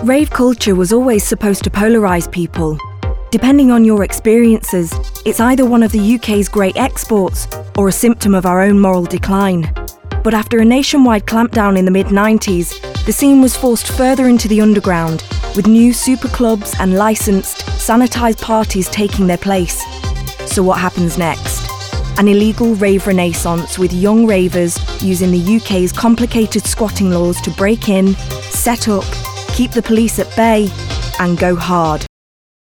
Rave culture was always supposed to polarise people. Depending on your experiences, it's either one of the UK's great exports or a symptom of our own moral decline. But after a nationwide clampdown in the mid-90s, the scene was forced further into the underground, with new super clubs and licensed, sanitised parties taking their place. So what happens next? An illegal rave renaissance with young ravers using the UK's complicated squatting laws to break in, set up, keep the police at bay, and go hard.